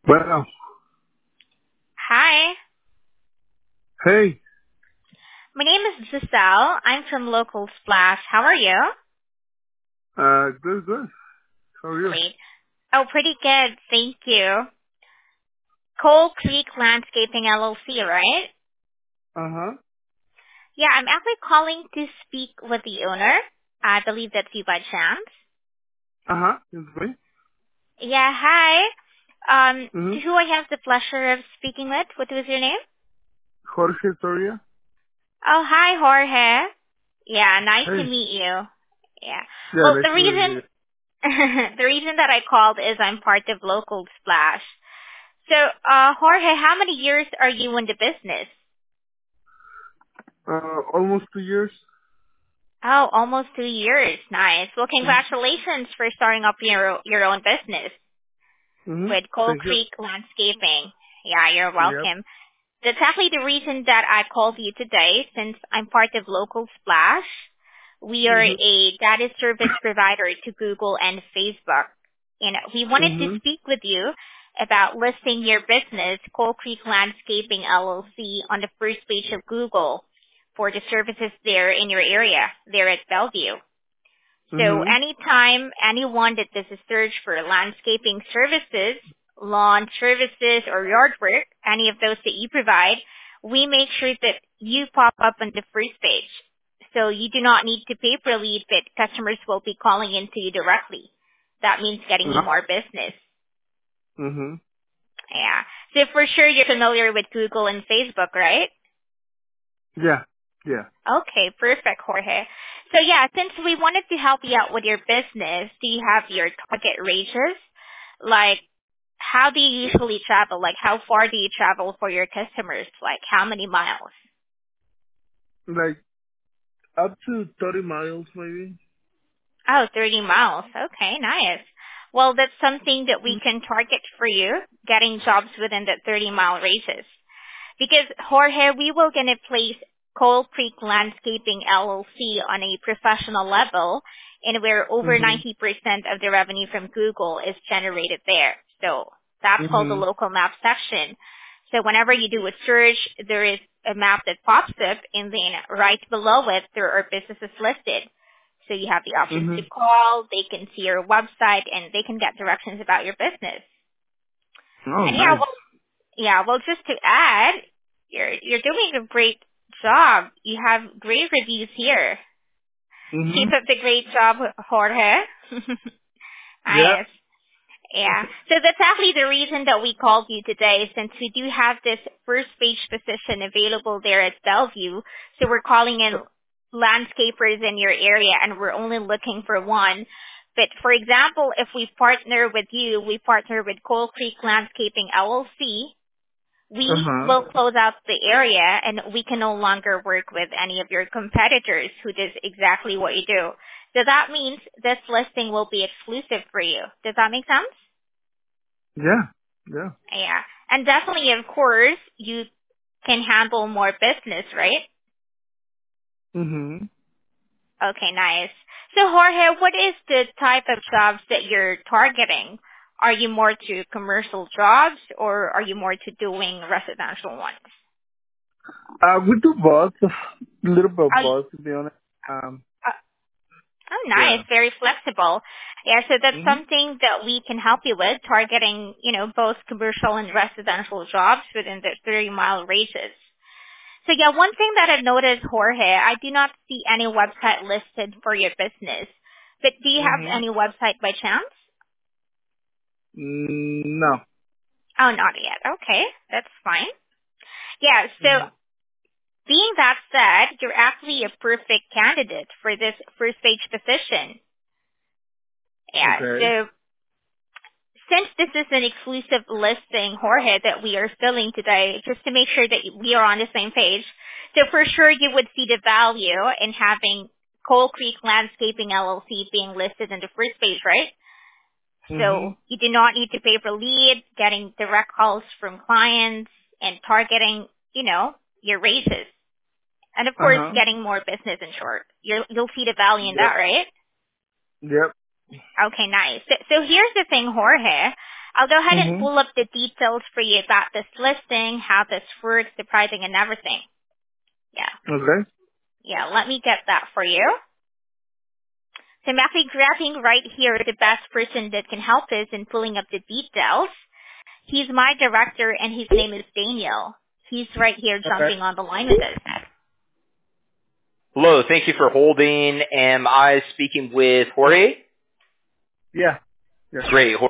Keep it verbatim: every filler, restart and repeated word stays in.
Well, Hi, hey, my name is Giselle. I'm from Local Splash. How are you? uh, good, good. How are you? Great. Oh, pretty good. Thank you. Coal Creek Landscaping L L C, right? Uh huh. Yeah, I'm actually calling to speak with the owner. I believe that's you by chance. Uh huh. It's me. Yeah, hi. Um, Mm-hmm. to who I have the pleasure of speaking with? What was your name? Jorge Soria. Oh, hi, Jorge. Yeah, nice to Hey. meet you. Yeah. Yeah, Well, nice the to meet reason you. the reason that I called is I'm part of Local Splash. So, uh, Jorge, how many years are you in the business? Uh, almost two years. Oh, almost two years. Nice. Well, Mm-hmm. congratulations for starting up your your own business Mm-hmm. with Coal Thank you. Creek Landscaping. Yeah, you're Yep. welcome. That's actually the reason that I called you today, since I'm part of Local Splash. We are Mm-hmm. a data service provider to Google and Facebook. And we wanted to Mm-hmm. speak with you about listing your business, Coal Creek Landscaping L L C, on the first page of Google for the services there in your area, there at Bellevue. So Mm-hmm. anytime anyone that does a search for landscaping services, lawn services, or yard work, any of those that you provide, we make sure that you pop up on the first page. So you do not need to pay per lead, but customers will be calling into you directly. That means getting you Uh-huh. more business. Mm-hmm. Yeah. So for sure you're familiar with Google and Facebook, right? Yeah. Yeah. Okay, perfect, Jorge. So yeah, since we wanted to help you out with your business, do you have your target ranges? Like, how do you usually travel? Like, how far do you travel for your customers? Like, how many miles? Like up to thirty miles, maybe. Oh, thirty miles. Okay, nice. Well, that's something that we can target for you, getting jobs within that thirty mile radius. Because Jorge, we will gonna place Coal Creek Landscaping L L C on a professional level, and where over Mm-hmm. ninety percent of the revenue from Google is generated there. So that's called the Mm-hmm. local map section. So whenever you do a search, there is a map that pops up, and then right below it, there are businesses listed. So you have the options to Mm-hmm. call, they can see your website, and they can get directions about your business. Oh, And yeah, nice. well, yeah, well, just to add, you're you're doing a great job. You have great reviews here. Mm-hmm. Keep up the great job, Jorge. Yeah. Nice. Yeah. So that's actually the reason that we called you today, since we do have this first page position available there at Bellevue. So we're calling in landscapers in your area, and we're only looking for one. But for example, if we partner with you, we partner with Coal Creek Landscaping L L C, we Uh-huh. will close out the area, and we can no longer work with any of your competitors who does exactly what you do. So that means this listing will be exclusive for you. Does that make sense? Yeah. Yeah. Yeah. And definitely, of course, you can handle more business, right? Mm-hmm. Okay, nice. So Jorge, what is the type of jobs that you're targeting? Are you more to commercial jobs, or are you more to doing residential ones? Uh, we do both. A little bit of Are, both, to be honest. Um, Oh, nice. yeah. Very flexible. Yeah, so that's Mhm. something that we can help you with, targeting, you know, both commercial and residential jobs within the thirty mile radius. So yeah, one thing that I've noticed, Jorge, I do not see any website listed for your business. But do you have Mhm. any website by chance? Mm, no. Oh, not yet. Okay, that's fine. Yeah, so Mhm. being that said, you're actually a perfect candidate for this first page position. Yeah, Okay. so since this is an exclusive listing, Jorge, that we are filling today, just to make sure that we are on the same page, so for sure you would see the value in having Coal Creek Landscaping L L C being listed in the first page, right? Mhm. So you do not need to pay per lead, getting direct calls from clients, and targeting, you know, your raises. And of Uh course, huh. getting more business in short. You'll, you'll see the value in that, Yep. right? Yep. Okay, nice. So, so here's the thing, Jorge. I'll go ahead and Mm-hmm. pull up the details for you about this listing, how this works, the pricing, and everything. Yeah. Okay. Yeah, let me get that for you. So I'm actually grabbing right here the best person that can help us in pulling up the details. He's my director, and his name is Daniel. He's right here Okay. jumping on the line with us. Hello, thank you for holding. Am I speaking with Jorge? Yeah. Yes. Great.